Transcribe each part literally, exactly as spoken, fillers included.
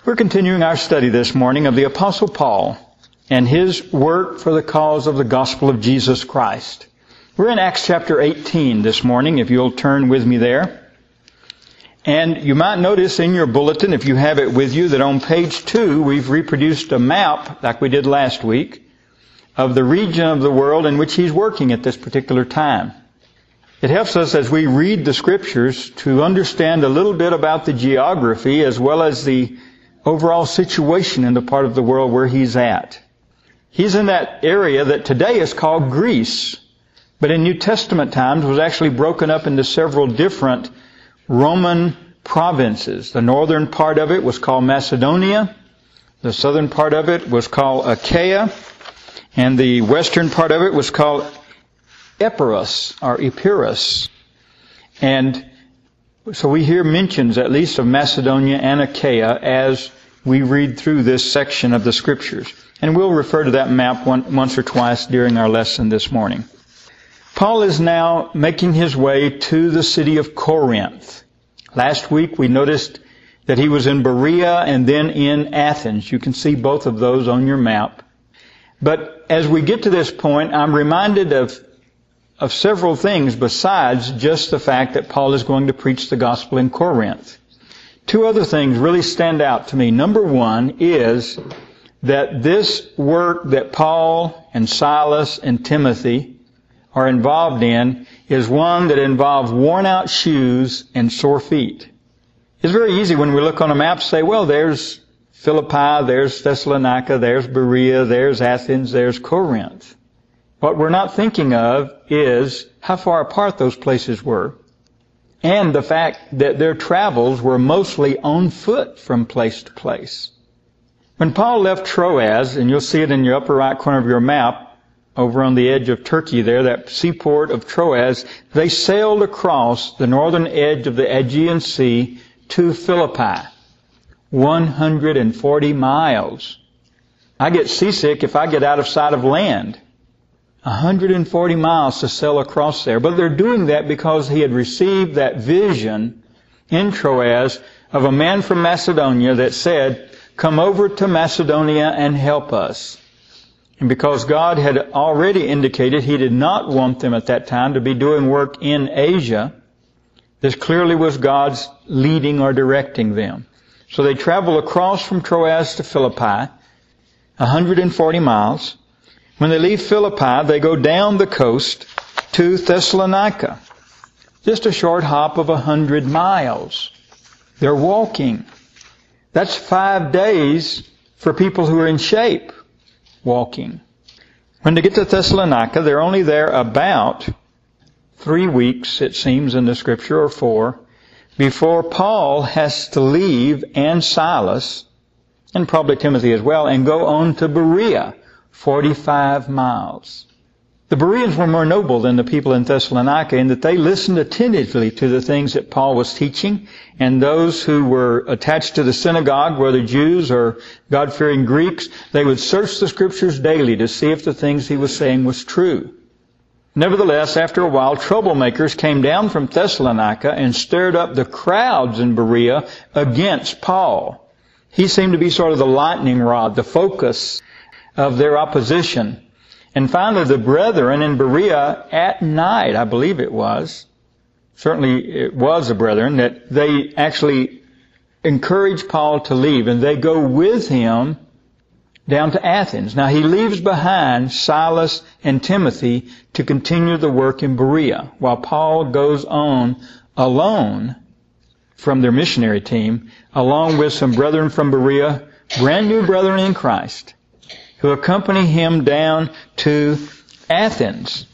We're continuing our study this morning of the Apostle Paul and his work for the cause of the gospel of Jesus Christ. We're in Acts chapter eighteen this morning, if you'll turn with me there. And you might notice in your bulletin, if you have it with you, that on page two we've reproduced a map, like we did last week, of the region of the world in which he's working at this particular time. It helps us as we read the Scriptures to understand a little bit about the geography as well as the overall situation in the part of the world where he's at. He's in that area that today is called Greece, but in New Testament times was actually broken up into several different Roman provinces. The northern part of it was called Macedonia, the southern part of it was called Achaia, and the western part of it was called Epirus, or Epirus. And so we hear mentions at least of Macedonia and Achaia as we read through this section of the Scriptures. And we'll refer to that map one, once or twice during our lesson this morning. Paul is now making his way to the city of Corinth. Last week we noticed that he was in Berea and then in Athens. You can see both of those on your map. But as we get to this point, I'm reminded of of several things besides just the fact that Paul is going to preach the gospel in Corinth. Two other things really stand out to me. Number one is that this work that Paul and Silas and Timothy are involved in is one that involves worn out shoes and sore feet. It's very easy when we look on a map to say, well, there's Philippi, there's Thessalonica, there's Berea, there's Athens, there's Corinth. What we're not thinking of is how far apart those places were, and the fact that their travels were mostly on foot from place to place. When Paul left Troas, and you'll see it in your upper right corner of your map, over on the edge of Turkey there, that seaport of Troas, they sailed across the northern edge of the Aegean Sea to Philippi. one hundred forty miles. I get seasick if I get out of sight of land. one hundred forty miles to sail across there. But they're doing that because he had received that vision in Troas of a man from Macedonia that said, come over to Macedonia and help us. And because God had already indicated he did not want them at that time to be doing work in Asia, this clearly was God's leading or directing them. So they travel across from Troas to Philippi, one hundred forty miles. When they leave Philippi, they go down the coast to Thessalonica. Just a short hop of a hundred miles. They're walking. That's five days for people who are in shape, walking. When they get to Thessalonica, they're only there about three weeks, it seems in the Scripture, or four, before Paul has to leave, and Silas, and probably Timothy as well, and go on to Berea. forty-five miles. The Bereans were more noble than the people in Thessalonica in that they listened attentively to the things that Paul was teaching, and those who were attached to the synagogue, whether Jews or God-fearing Greeks, they would search the Scriptures daily to see if the things he was saying was true. Nevertheless, after a while, troublemakers came down from Thessalonica and stirred up the crowds in Berea against Paul. He seemed to be sort of the lightning rod, the focus of their opposition. And finally, the brethren in Berea at night, I believe it was, certainly it was the brethren, that they actually encouraged Paul to leave, and they go with him down to Athens. Now, he leaves behind Silas and Timothy to continue the work in Berea, while Paul goes on alone from their missionary team, along with some brethren from Berea, brand new brethren in Christ, who accompany him down to Athens.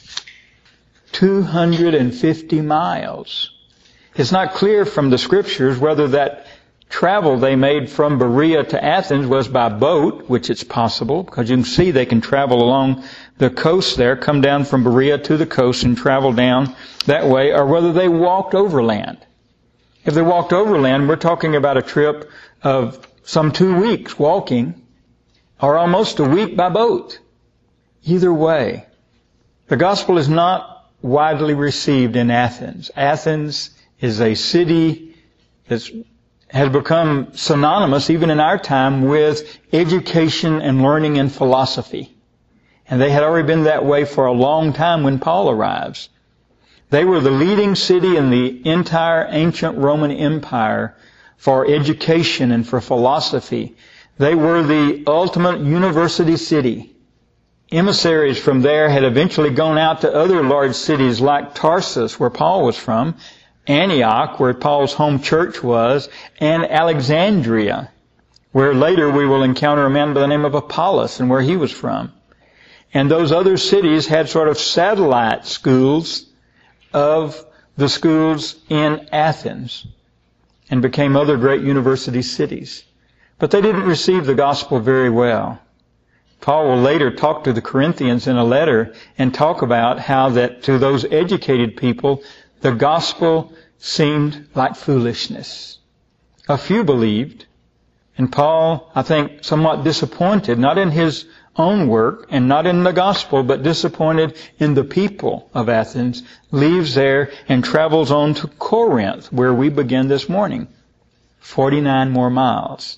two hundred fifty miles. It's not clear from the Scriptures whether that travel they made from Berea to Athens was by boat, which it's possible, because you can see they can travel along the coast there, come down from Berea to the coast and travel down that way, or whether they walked overland. If they walked overland, we're talking about a trip of some two weeks walking, or almost a week by boat. Either way, the gospel is not widely received in Athens. Athens is a city that has become synonymous, even in our time, with education and learning and philosophy. And they had already been that way for a long time when Paul arrives. They were the leading city in the entire ancient Roman Empire for education and for philosophy. They were the ultimate university city. Emissaries from there had eventually gone out to other large cities like Tarsus, where Paul was from, Antioch, where Paul's home church was, and Alexandria, where later we will encounter a man by the name of Apollos and where he was from. And those other cities had sort of satellite schools of the schools in Athens and became other great university cities. But they didn't receive the gospel very well. Paul will later talk to the Corinthians in a letter and talk about how that to those educated people, the gospel seemed like foolishness. A few believed, and Paul, I think, somewhat disappointed, not in his own work and not in the gospel, but disappointed in the people of Athens, leaves there and travels on to Corinth, where we begin this morning. forty-nine more miles.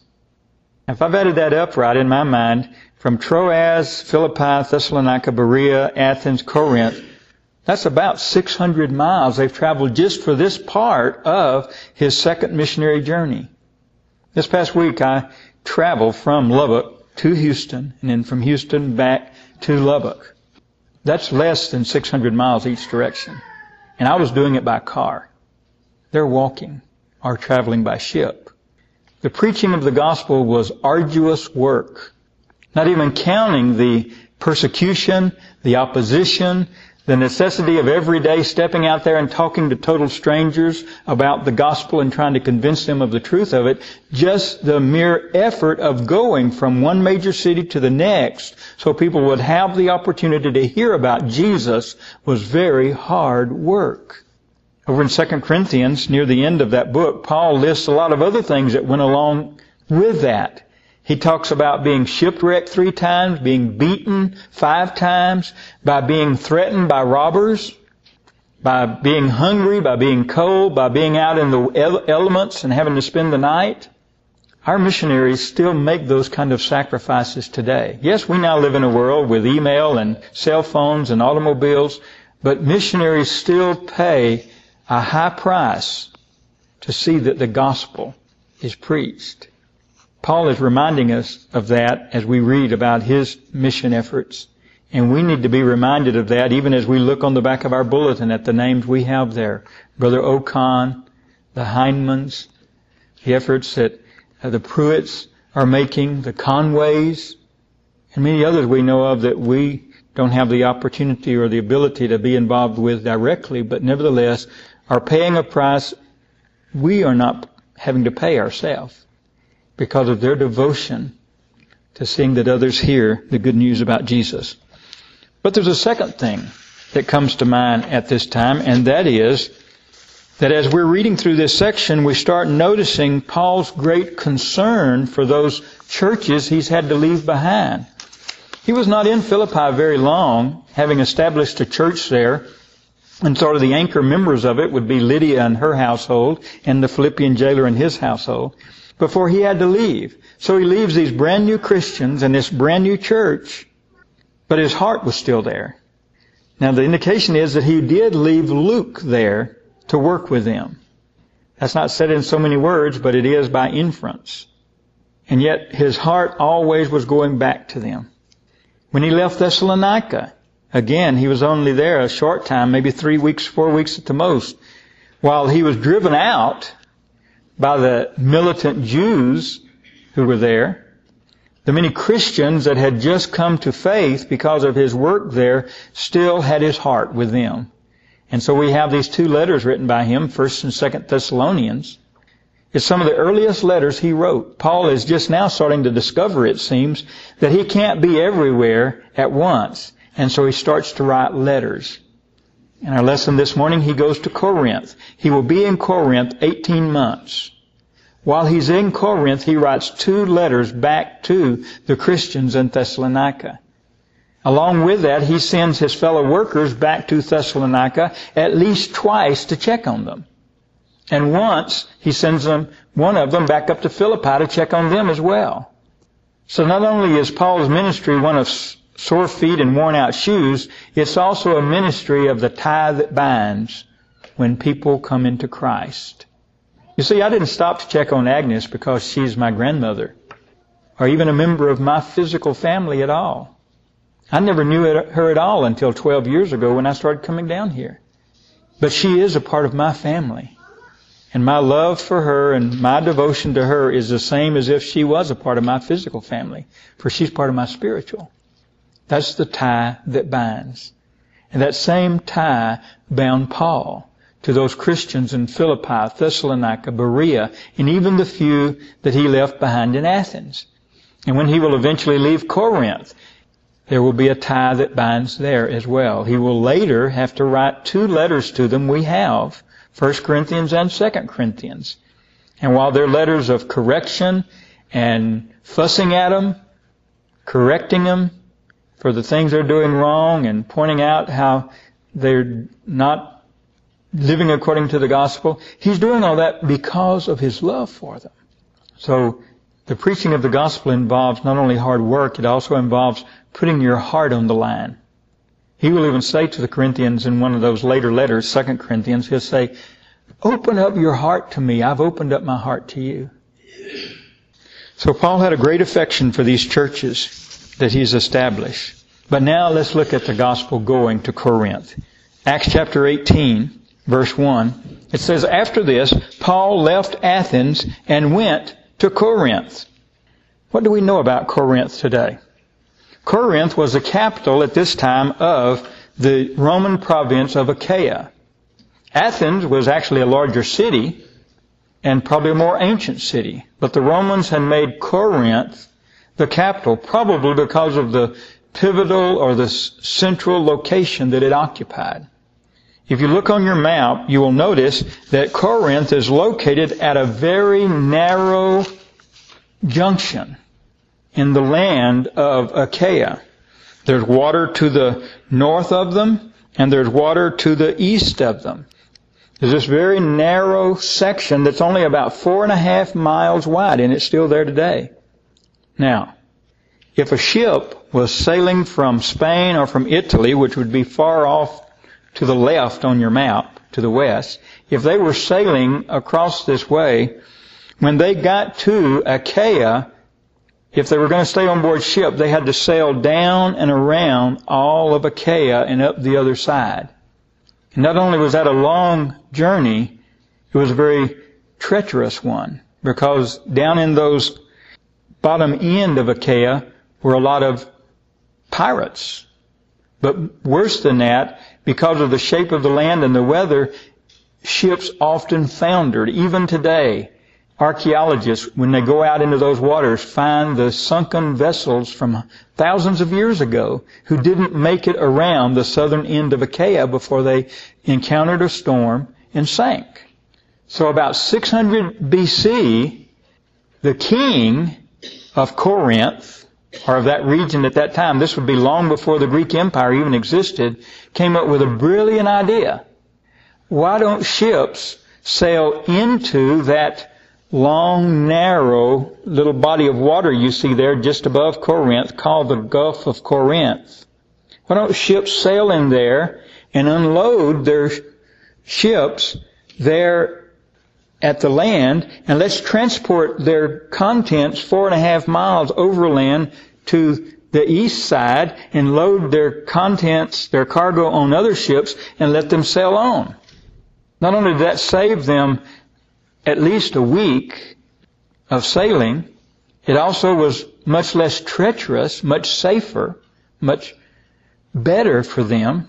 If I've added that up right in my mind, from Troas, Philippi, Thessalonica, Berea, Athens, Corinth, that's about six hundred miles they've traveled just for this part of his second missionary journey. This past week I traveled from Lubbock to Houston and then from Houston back to Lubbock. That's less than six hundred miles each direction. And I was doing it by car. They're walking or traveling by ship. The preaching of the gospel was arduous work. Not even counting the persecution, the opposition, the necessity of every day stepping out there and talking to total strangers about the gospel and trying to convince them of the truth of it. Just the mere effort of going from one major city to the next so people would have the opportunity to hear about Jesus was very hard work. Over in Second Corinthians, near the end of that book, Paul lists a lot of other things that went along with that. He talks about being shipwrecked three times, being beaten five times, by being threatened by robbers, by being hungry, by being cold, by being out in the elements and having to spend the night. Our missionaries still make those kind of sacrifices today. Yes, we now live in a world with email and cell phones and automobiles, but missionaries still pay a high price to see that the gospel is preached. Paul is reminding us of that as we read about his mission efforts. And we need to be reminded of that even as we look on the back of our bulletin at the names we have there. Brother Ocon, the Heinemans, the efforts that uh, the Pruitts are making, the Conways, and many others we know of that we don't have the opportunity or the ability to be involved with directly, but nevertheless are paying a price we are not having to pay ourselves, because of their devotion to seeing that others hear the good news about Jesus. But there's a second thing that comes to mind at this time, and that is that as we're reading through this section, we start noticing Paul's great concern for those churches he's had to leave behind. He was not in Philippi very long, having established a church there, and sort of the anchor members of it would be Lydia and her household, and the Philippian jailer and his household, before he had to leave. So he leaves these brand new Christians and this brand new church, but his heart was still there. Now the indication is that he did leave Luke there to work with them. That's not said in so many words, but it is by inference. And yet his heart always was going back to them. When he left Thessalonica, again, he was only there a short time, maybe three weeks, four weeks at the most. While he was driven out by the militant Jews who were there, the many Christians that had just come to faith because of his work there still had his heart with them. And so we have these two letters written by him, First and Second Thessalonians. It's some of the earliest letters he wrote. Paul is just now starting to discover, it seems, that he can't be everywhere at once. And so he starts to write letters. In our lesson this morning, he goes to Corinth. He will be in Corinth eighteen months. While he's in Corinth, he writes two letters back to the Christians in Thessalonica. Along with that, he sends his fellow workers back to Thessalonica at least twice to check on them. And once he sends them, one of them, back up to Philippi to check on them as well. So not only is Paul's ministry one of sore feet and worn out shoes, it's also a ministry of the tie that binds when people come into Christ. You see, I didn't stop to check on Agnes because she's my grandmother or even a member of my physical family at all. I never knew her at all until twelve years ago when I started coming down here. But she is a part of my family. And my love for her and my devotion to her is the same as if she was a part of my physical family, for she's part of my spiritual. That's the tie that binds. And that same tie bound Paul to those Christians in Philippi, Thessalonica, Berea, and even the few that he left behind in Athens. And when he will eventually leave Corinth, there will be a tie that binds there as well. He will later have to write two letters to them we have, First Corinthians and Second Corinthians. And while they're letters of correction and fussing at them, correcting them for the things they're doing wrong and pointing out how they're not living according to the gospel, he's doing all that because of his love for them. So the preaching of the gospel involves not only hard work, it also involves putting your heart on the line. He will even say to the Corinthians in one of those later letters, Second Corinthians, he'll say, open up your heart to me. I've opened up my heart to you. So Paul had a great affection for these churches that he's established. But now let's look at the gospel going to Corinth. Acts chapter eighteen, verse one. It says, after this, Paul left Athens and went to Corinth. What do we know about Corinth today? Corinth was the capital at this time of the Roman province of Achaia. Athens was actually a larger city and probably a more ancient city. But the Romans had made Corinth the capital, probably because of the pivotal or the central location that it occupied. If you look on your map, you will notice that Corinth is located at a very narrow junction in the land of Achaia. There's water to the north of them, and there's water to the east of them. There's this very narrow section that's only about four and a half miles wide, and it's still there today. Now, if a ship was sailing from Spain or from Italy, which would be far off to the left on your map, to the west, if they were sailing across this way, when they got to Achaia, if they were going to stay on board ship, they had to sail down and around all of Achaia and up the other side. And not only was that a long journey, it was a very treacherous one, because down in those bottom end of Achaia were a lot of pirates. But worse than that, because of the shape of the land and the weather, ships often foundered. Even today, archaeologists, when they go out into those waters, find the sunken vessels from thousands of years ago who didn't make it around the southern end of Achaia before they encountered a storm and sank. So about six hundred B C, the king of Corinth, or of that region at that time, this would be long before the Greek Empire even existed, came up with a brilliant idea. Why don't ships sail into that long, narrow little body of water you see there just above Corinth, called the Gulf of Corinth? Why don't ships sail in there and unload their ships there at the land, and let's transport their contents four and a half miles overland to the east side and load their contents, their cargo on other ships and let them sail on. Not only did that save them at least a week of sailing, it also was much less treacherous, much safer, much better for them,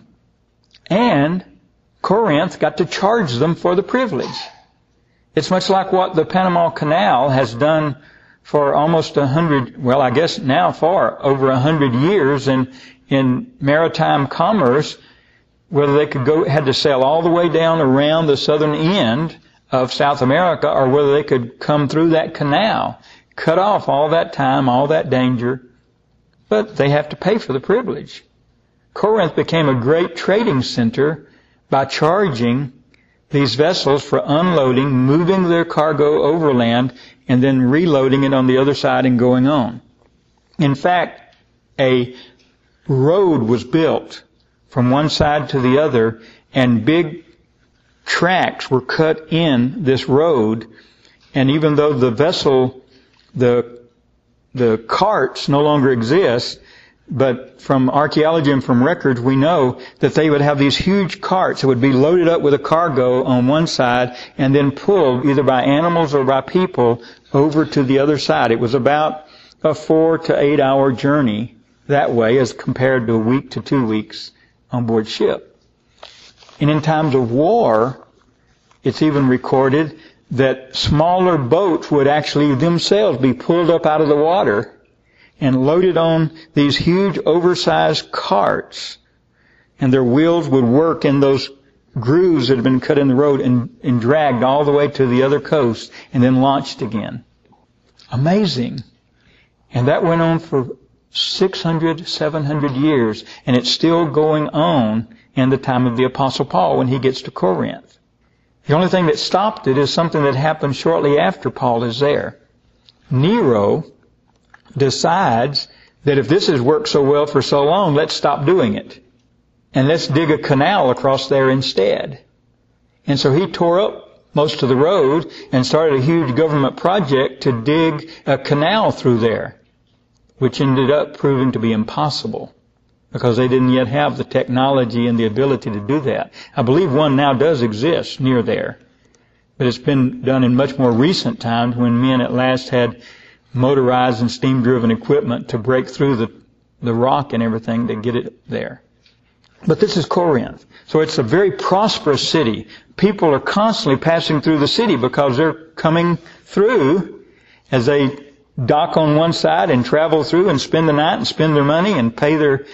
and Corinth got to charge them for the privilege. It's much like what the Panama Canal has done for almost a hundred, well, I guess now for over a hundred years in, in maritime commerce, whether they could go, had to sail all the way down around the southern end of South America, or whether they could come through that canal, cut off all that time, all that danger, but they have to pay for the privilege. Corinth became a great trading center by charging these vessels for unloading, moving their cargo overland, and then reloading it on the other side and going on. In fact, a road was built from one side to the other, and big tracks were cut in this road. And even though the vessel, the the carts no longer exist, but from archaeology and from records we know that they would have these huge carts that would be loaded up with a cargo on one side and then pulled either by animals or by people over to the other side. It was about a four to eight hour journey that way as compared to a week to two weeks on board ship. And in times of war, it's even recorded that smaller boats would actually themselves be pulled up out of the water and loaded on these huge oversized carts, and their wheels would work in those grooves that had been cut in the road and, and dragged all the way to the other coast and then launched again. Amazing. And that went on for six hundred, seven hundred years, and it's still going on in the time of the Apostle Paul when he gets to Corinth. The only thing that stopped it is something that happened shortly after Paul is there. Nero decides that if this has worked so well for so long, let's stop doing it. And let's dig a canal across there instead. And so he tore up most of the road and started a huge government project to dig a canal through there, which ended up proving to be impossible because they didn't yet have the technology and the ability to do that. I believe one now does exist near there, but it's been done in much more recent times when men at last had motorized and steam-driven equipment to break through the, the rock and everything to get it there. But this is Corinth. So it's a very prosperous city. People are constantly passing through the city because they're coming through as they dock on one side and travel through and spend the night and spend their money and pay their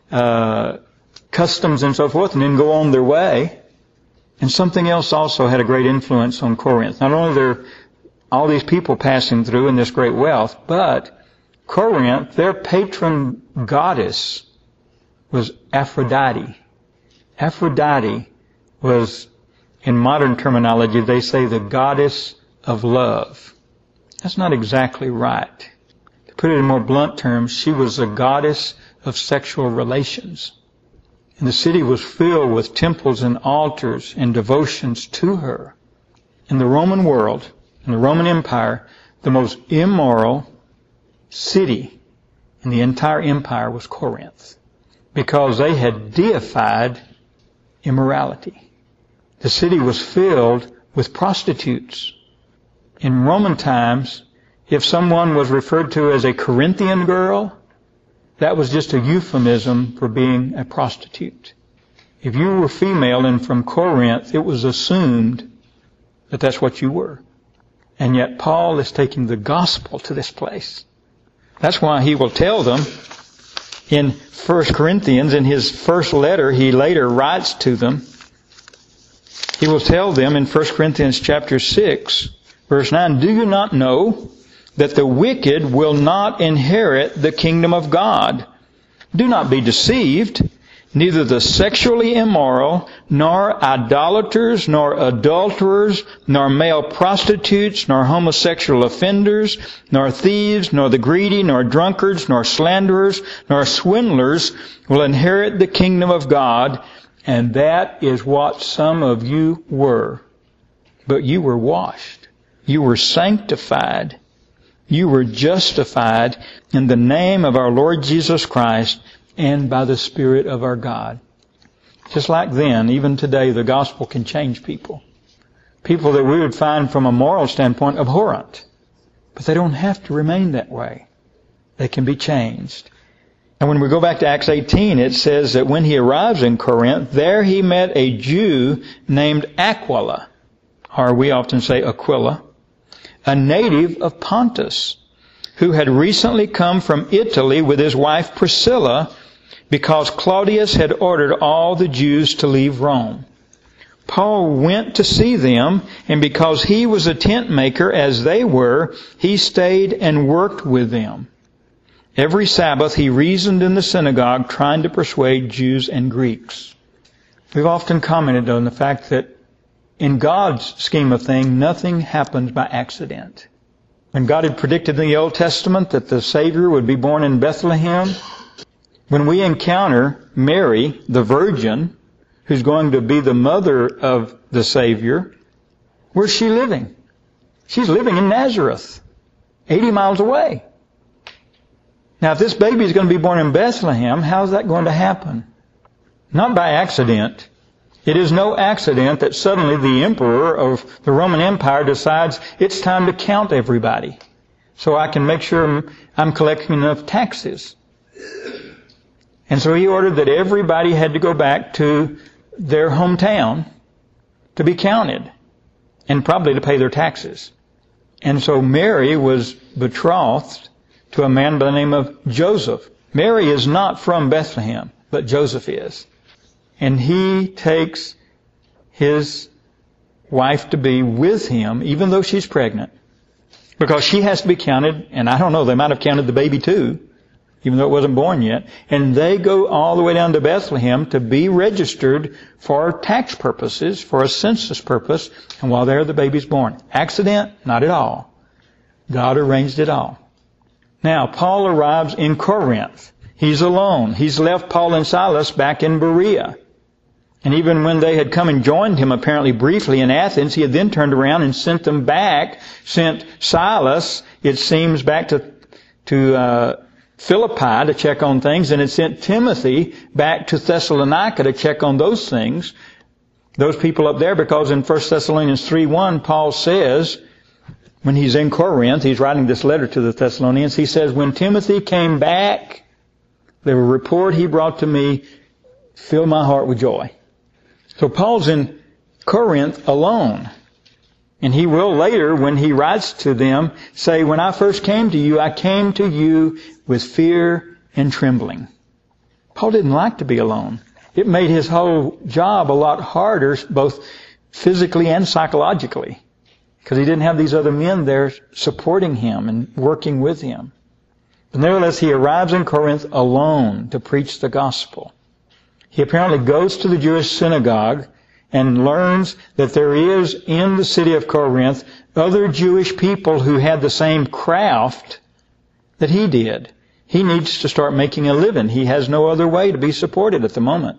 uh customs and so forth and then go on their way. And something else also had a great influence on Corinth. Not only there all these people passing through in this great wealth, but Corinth, their patron goddess was Aphrodite. Aphrodite was, in modern terminology, they say the goddess of love. That's not exactly right. To put it in more blunt terms, she was a goddess of sexual relations. And the city was filled with temples and altars and devotions to her. In the Roman world, in the Roman Empire, the most immoral city in the entire empire was Corinth, because they had deified immorality. The city was filled with prostitutes. In Roman times, if someone was referred to as a Corinthian girl, that was just a euphemism for being a prostitute. If you were female and from Corinth, it was assumed that that's what you were. And yet Paul is taking the gospel to this place. That's why he will tell them in First Corinthians, in his first letter he later writes to them, he will tell them in First Corinthians chapter six, verse nine, do you not know that the wicked will not inherit the kingdom of God? Do not be deceived. Neither the sexually immoral, nor idolaters, nor adulterers, nor male prostitutes, nor homosexual offenders, nor thieves, nor the greedy, nor drunkards, nor slanderers, nor swindlers will inherit the kingdom of God. And that is what some of you were. But you were washed. You were sanctified. You were justified in the name of our Lord Jesus Christ and by the Spirit of our God. Just like then, even today, the gospel can change people. People that we would find from a moral standpoint abhorrent. But they don't have to remain that way. They can be changed. And when we go back to Acts eighteen, it says that when he arrives in Corinth, there he met a Jew named Aquila, or we often say Aquila, a native of Pontus, who had recently come from Italy with his wife Priscilla, because Claudius had ordered all the Jews to leave Rome. Paul went to see them, and because he was a tent maker as they were, he stayed and worked with them. Every Sabbath he reasoned in the synagogue, trying to persuade Jews and Greeks. We've often commented on the fact that in God's scheme of things, nothing happens by accident. When God had predicted in the Old Testament that the Savior would be born in Bethlehem, when we encounter Mary, the Virgin, who's going to be the mother of the Savior, where's she living? She's living in Nazareth, eighty miles away. Now, if this baby is going to be born in Bethlehem, how's that going to happen? Not by accident. It is no accident that suddenly the emperor of the Roman Empire decides it's time to count everybody so I can make sure I'm collecting enough taxes. And so he ordered that everybody had to go back to their hometown to be counted and probably to pay their taxes. And so Mary was betrothed to a man by the name of Joseph. Mary is not from Bethlehem, but Joseph is. And he takes his wife-to-be with him, even though she's pregnant, because she has to be counted, and I don't know, they might have counted the baby too, even though it wasn't born yet. And they go all the way down to Bethlehem to be registered for tax purposes, for a census purpose, and while there the baby's born. Accident? Not at all. God arranged it all. Now, Paul arrives in Corinth. He's alone. He's left Paul and Silas back in Berea. And even when they had come and joined him apparently briefly in Athens, he had then turned around and sent them back, sent Silas, it seems, back to, to uh, Philippi to check on things, and had sent Timothy back to Thessalonica to check on those things, those people up there, because in First Thessalonians three one, Paul says, when he's in Corinth, he's writing this letter to the Thessalonians, he says, when Timothy came back, the report he brought to me filled my heart with joy. So Paul's in Corinth alone. And he will later, when he writes to them, say, when I first came to you, I came to you with fear and trembling. Paul didn't like to be alone. It made his whole job a lot harder, both physically and psychologically, because he didn't have these other men there supporting him and working with him. But nevertheless, he arrives in Corinth alone to preach the gospel. He apparently goes to the Jewish synagogue and learns that there is in the city of Corinth other Jewish people who had the same craft that he did. He needs to start making a living. He has no other way to be supported at the moment.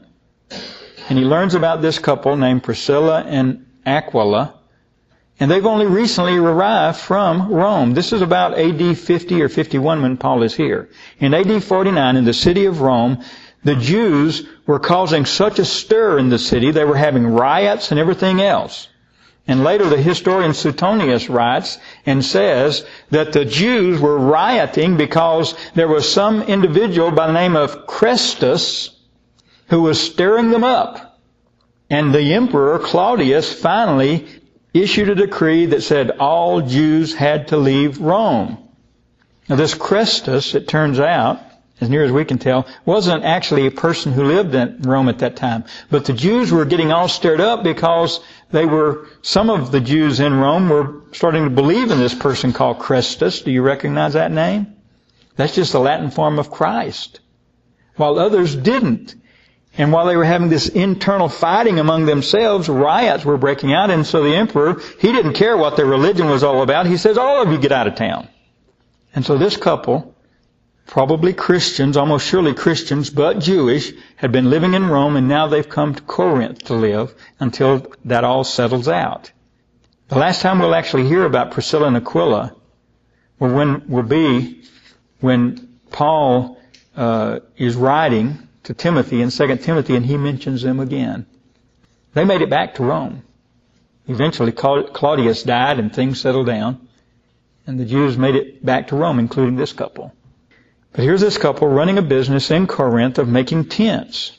And he learns about this couple named Priscilla and Aquila, and they've only recently arrived from Rome. This is about A D fifty or fifty-one when Paul is here. In A D forty-nine, in the city of Rome, the Jews were causing such a stir in the city, they were having riots and everything else. And later the historian Suetonius writes and says that the Jews were rioting because there was some individual by the name of Chrestus who was stirring them up. And the emperor Claudius finally issued a decree that said all Jews had to leave Rome. Now this Chrestus, it turns out, as near as we can tell, wasn't actually a person who lived in Rome at that time. But the Jews were getting all stirred up because they were, some of the Jews in Rome were starting to believe in this person called Chrestus. Do you recognize that name? That's just the Latin form of Christ. While others didn't. And while they were having this internal fighting among themselves, riots were breaking out. And so the emperor, he didn't care what their religion was all about. He says, all of you get out of town. And so this couple, probably Christians, almost surely Christians, but Jewish, had been living in Rome, and now they've come to Corinth to live until that all settles out. The last time we'll actually hear about Priscilla and Aquila will, when, will be when Paul uh, is writing to Timothy in Second Timothy, and he mentions them again. They made it back to Rome. Eventually Claudius died and things settled down, and the Jews made it back to Rome, including this couple. But here's this couple running a business in Corinth of making tents.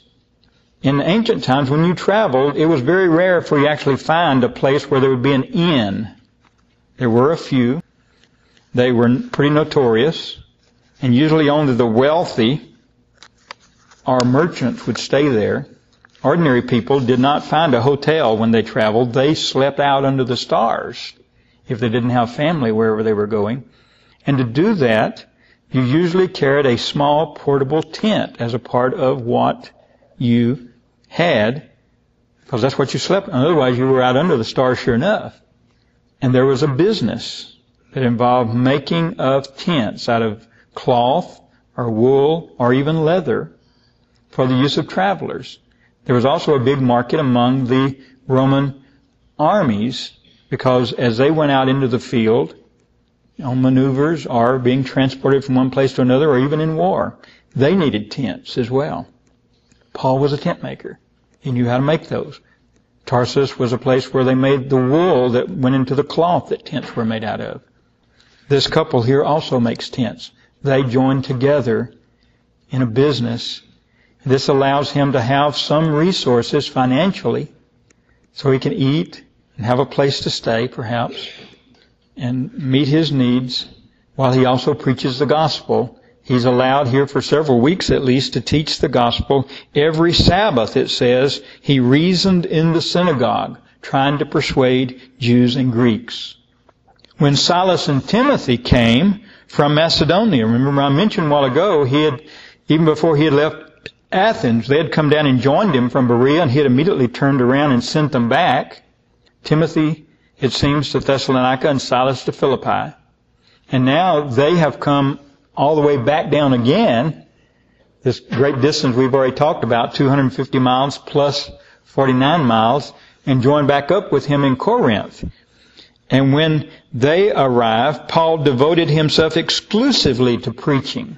In ancient times, when you traveled, it was very rare for you to actually find a place where there would be an inn. There were a few. They were pretty notorious, and usually only the wealthy or merchants would stay there. Ordinary people did not find a hotel when they traveled. They slept out under the stars if they didn't have family wherever they were going. And to do that, you usually carried a small portable tent as a part of what you had because that's what you slept on. Otherwise, you were out under the stars sure enough. And there was a business that involved making of tents out of cloth or wool or even leather for the use of travelers. There was also a big market among the Roman armies, because as they went out into the field on maneuvers or being transported from one place to another or even in war, they needed tents as well. Paul was a tent maker. He knew how to make those. Tarsus was a place where they made the wool that went into the cloth that tents were made out of. This couple here also makes tents. They join together in a business. This allows him to have some resources financially so he can eat and have a place to stay, perhaps, and meet his needs while he also preaches the gospel. He's allowed here for several weeks at least to teach the gospel. Every Sabbath, it says, he reasoned in the synagogue, trying to persuade Jews and Greeks. When Silas and Timothy came from Macedonia, remember I mentioned a while ago, he had, even before he had left Athens, they had come down and joined him from Berea, and he had immediately turned around and sent them back. Timothy, it seems, to Thessalonica and Silas to Philippi. And now they have come all the way back down again, this great distance we've already talked about, two hundred fifty miles plus forty-nine miles, and joined back up with him in Corinth. And when they arrived, Paul devoted himself exclusively to preaching,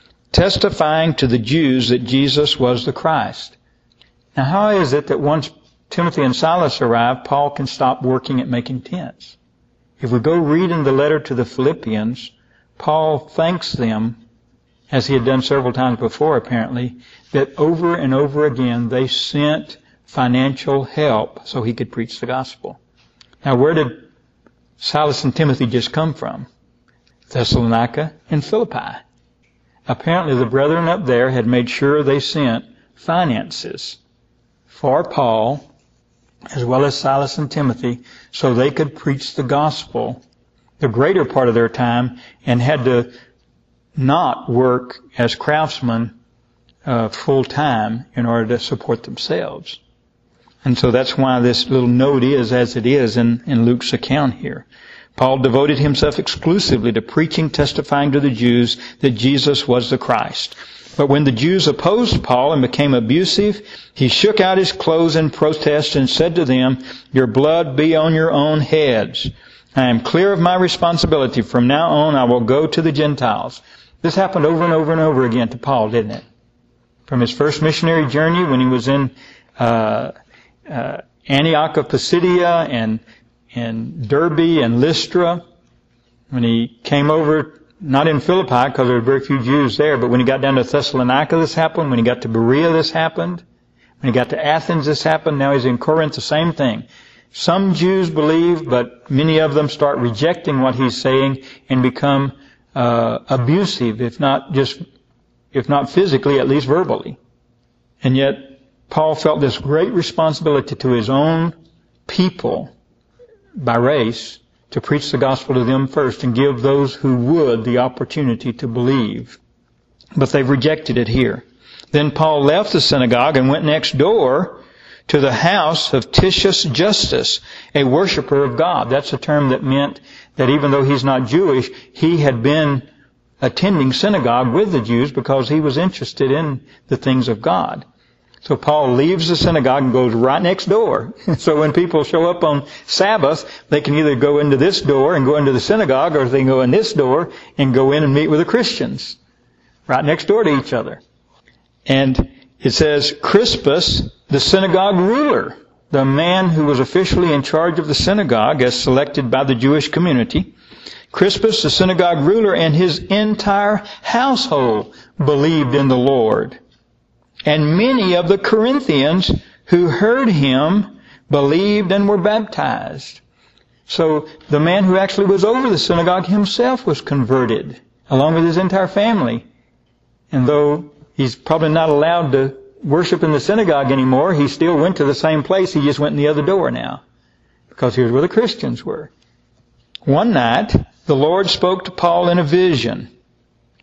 testifying to the Jews that Jesus was the Christ. Now, how is it that once Timothy and Silas arrive, Paul can stop working at making tents? If we go read in the letter to the Philippians, Paul thanks them, as he had done several times before apparently, that over and over again they sent financial help so he could preach the gospel. Now, where did Silas and Timothy just come from? Thessalonica and Philippi. Apparently the brethren up there had made sure they sent finances for Paul as well as Silas and Timothy so they could preach the gospel the greater part of their time and had to not work as craftsmen uh, full time in order to support themselves. And so that's why this little note is as it is in, in Luke's account here. Paul devoted himself exclusively to preaching, testifying to the Jews that Jesus was the Christ. But when the Jews opposed Paul and became abusive, he shook out his clothes in protest and said to them, "Your blood be on your own heads. I am clear of my responsibility. From now on I will go to the Gentiles." This happened over and over and over again to Paul, didn't it? From his first missionary journey when he was in uh, uh, Antioch of Pisidia and, and Derbe and Lystra, when he came over, not in Philippi because there were very few Jews there, but when he got down to Thessalonica this happened, when he got to Berea this happened, when he got to Athens this happened, now he's in Corinth, the same thing. Some Jews believe, but many of them start rejecting what he's saying and become uh, abusive, if not just, if not physically, at least verbally. And yet, Paul felt this great responsibility to his own people by race to preach the gospel to them first and give those who would the opportunity to believe. But they've rejected it here. Then Paul left the synagogue and went next door to the house of Titius Justus, a worshiper of God. That's a term that meant that even though he's not Jewish, he had been attending synagogue with the Jews because he was interested in the things of God. So Paul leaves the synagogue and goes right next door. So when people show up on Sabbath, they can either go into this door and go into the synagogue, or they can go in this door and go in and meet with the Christians. Right next door to each other. And it says, Crispus, the synagogue ruler, the man who was officially in charge of the synagogue as selected by the Jewish community, Crispus, the synagogue ruler, and his entire household believed in the Lord. And many of the Corinthians who heard him believed and were baptized. So the man who actually was over the synagogue himself was converted, along with his entire family. And though he's probably not allowed to worship in the synagogue anymore, he still went to the same place. He just went in the other door now, because here's where the Christians were. One night, the Lord spoke to Paul in a vision.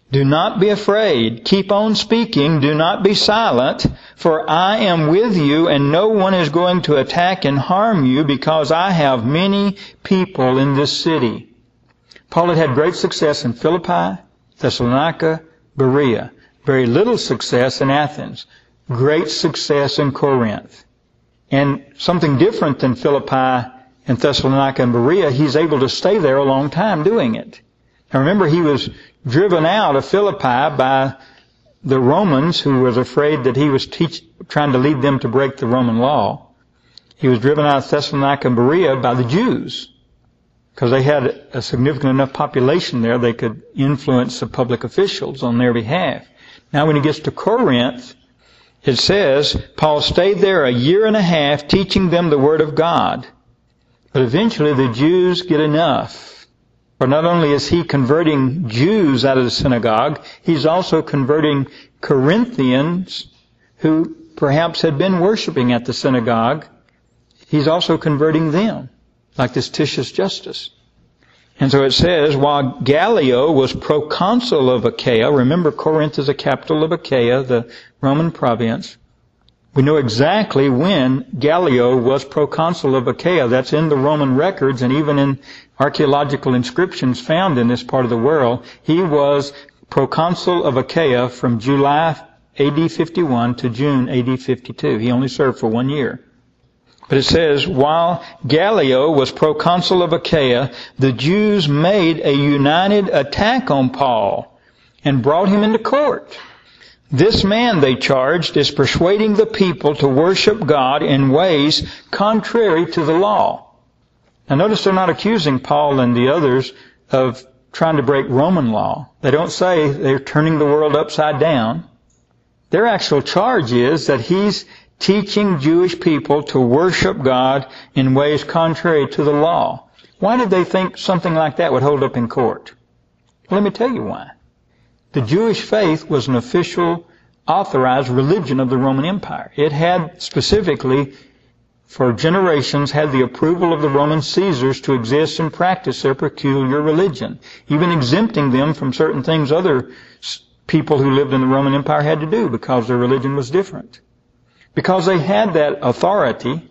Do not be afraid. Keep on speaking. Do not be silent. For I am with you, and no one is going to attack and harm you, because I have many people in this city. Paul had had great success in Philippi, Thessalonica, Berea. Very little success in Athens. Great success in Corinth. And something different than Philippi and Thessalonica and Berea, he's able to stay there a long time doing it. Now remember, he was driven out of Philippi by the Romans, who was afraid that he was teach, trying to lead them to break the Roman law. He was driven out of Thessalonica and Berea by the Jews, because they had a significant enough population there they could influence the public officials on their behalf. Now when he gets to Corinth, it says, Paul stayed there a year and a half teaching them the Word of God. But eventually the Jews get enough. For not only is he converting Jews out of the synagogue, he's also converting Corinthians who perhaps had been worshiping at the synagogue. He's also converting them, like this Titius Justus. And so it says, while Gallio was proconsul of Achaia, remember Corinth is a capital of Achaia, the Roman province. We know exactly when Gallio was proconsul of Achaia. That's in the Roman records and even in archaeological inscriptions found in this part of the world. He was proconsul of Achaia from July A D fifty-one to June A D fifty-two. He only served for one year. But it says, while Gallio was proconsul of Achaia, the Jews made a united attack on Paul and brought him into court. This man, they charged, is persuading the people to worship God in ways contrary to the law. Now notice they're not accusing Paul and the others of trying to break Roman law. They don't say they're turning the world upside down. Their actual charge is that he's teaching Jewish people to worship God in ways contrary to the law. Why did they think something like that would hold up in court? Well, let me tell you why. The Jewish faith was an official, authorized religion of the Roman Empire. It had specifically, for generations, had the approval of the Roman Caesars to exist and practice their peculiar religion, even exempting them from certain things other people who lived in the Roman Empire had to do because their religion was different. Because they had that authority,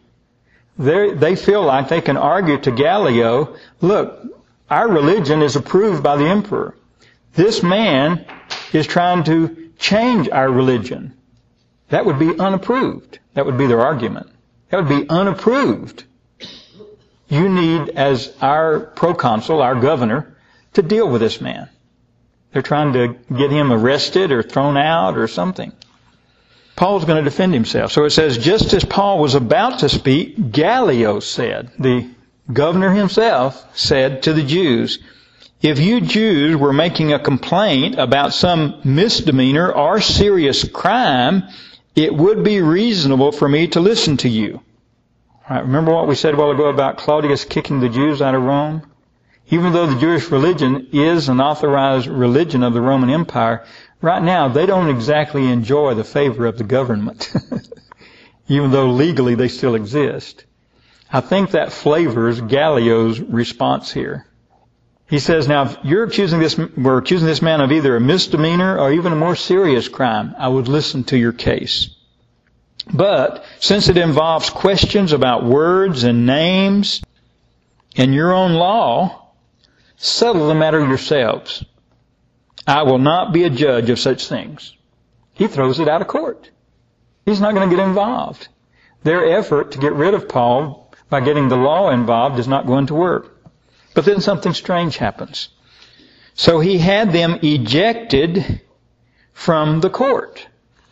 they feel like they can argue to Gallio, look, our religion is approved by the emperor. This man is trying to change our religion. That would be unapproved. That would be their argument. That would be unapproved. You need, as our proconsul, our governor, to deal with this man. They're trying to get him arrested or thrown out or something. Paul's going to defend himself. So it says, just as Paul was about to speak, Gallio said, the governor himself said to the Jews, if you Jews were making a complaint about some misdemeanor or serious crime, it would be reasonable for me to listen to you. All right, remember what we said a while ago about Claudius kicking the Jews out of Rome? Even though the Jewish religion is an authorized religion of the Roman Empire, right now they don't exactly enjoy the favor of the government, even though legally they still exist. I think that flavors Gallio's response here. He says, now, if you're accusing this, we're accusing this man of either a misdemeanor or even a more serious crime, I would listen to your case. But since it involves questions about words and names and your own law, settle the matter yourselves. I will not be a judge of such things. He throws it out of court. He's not going to get involved. Their effort to get rid of Paul by getting the law involved is not going to work. But then something strange happens. So he had them ejected from the court.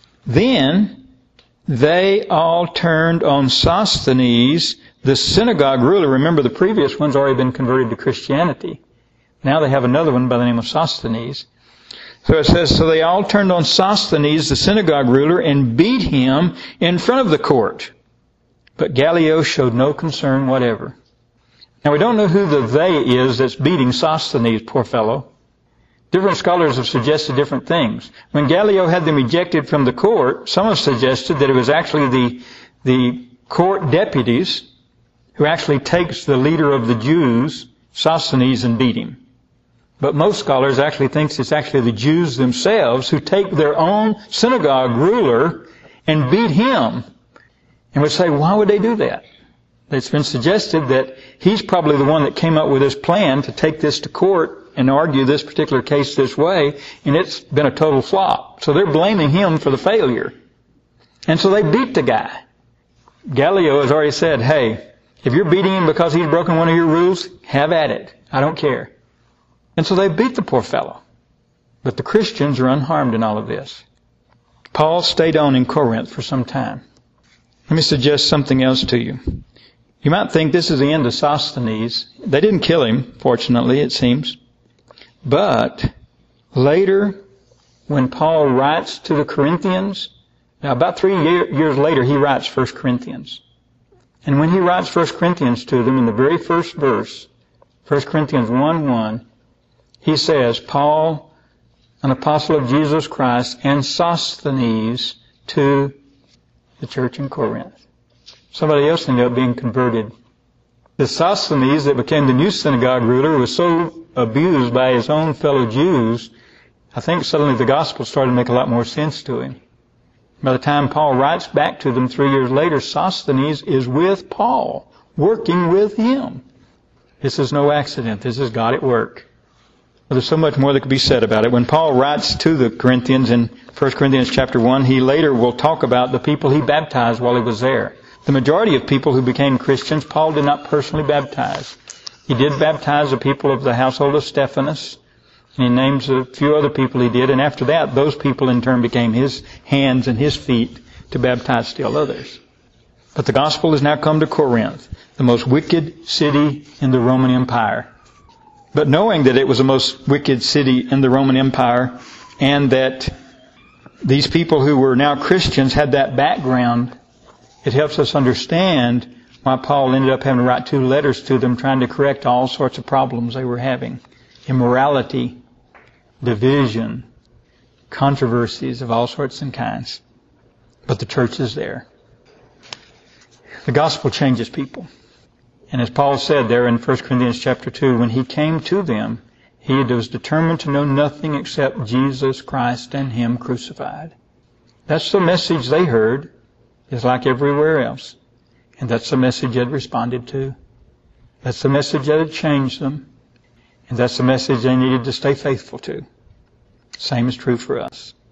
Then they all turned on Sosthenes, the synagogue ruler. Remember, the previous one's already been converted to Christianity. Now they have another one by the name of Sosthenes. So it says, so they all turned on Sosthenes, the synagogue ruler, and beat him in front of the court. But Gallio showed no concern whatever. Now we don't know who the they is that's beating Sosthenes, poor fellow. Different scholars have suggested different things. When Gallio had them ejected from the court, some have suggested that it was actually the, the court deputies who actually takes the leader of the Jews, Sosthenes, and beat him. But most scholars actually think it's actually the Jews themselves who take their own synagogue ruler and beat him. And would say, why would they do that? It's been suggested that he's probably the one that came up with this plan to take this to court and argue this particular case this way, and it's been a total flop. So they're blaming him for the failure. And so they beat the guy. Gallio has already said, hey, if you're beating him because he's broken one of your rules, have at it. I don't care. And so they beat the poor fellow. But the Christians are unharmed in all of this. Paul stayed on in Corinth for some time. Let me suggest something else to you. You might think this is the end of Sosthenes. They didn't kill him, fortunately, it seems. But later, when Paul writes to the Corinthians, now about three year, years later, he writes First Corinthians. And when he writes First Corinthians to them, in the very first verse, First Corinthians one one, he says, Paul, an apostle of Jesus Christ, and Sosthenes to the church in Corinth. Somebody else ended up being converted. The Sosthenes that became the new synagogue ruler was so abused by his own fellow Jews, I think suddenly the gospel started to make a lot more sense to him. By the time Paul writes back to them three years later, Sosthenes is with Paul, working with him. This is no accident. This is God at work. Well, there's so much more that could be said about it. When Paul writes to the Corinthians in First Corinthians chapter one, he later will talk about the people he baptized while he was there. The majority of people who became Christians, Paul did not personally baptize. He did baptize the people of the household of Stephanas. And he names a few other people he did. And after that, those people in turn became his hands and his feet to baptize still others. But the gospel has now come to Corinth, the most wicked city in the Roman Empire. But knowing that it was the most wicked city in the Roman Empire, and that these people who were now Christians had that background, it helps us understand why Paul ended up having to write two letters to them trying to correct all sorts of problems they were having. Immorality, division, controversies of all sorts and kinds. But the church is there. The gospel changes people. And as Paul said there in First Corinthians chapter two, when he came to them, he was determined to know nothing except Jesus Christ and Him crucified. That's the message they heard. It's like everywhere else. And that's the message they responded to. That's the message that had changed them. And that's the message they needed to stay faithful to. Same is true for us.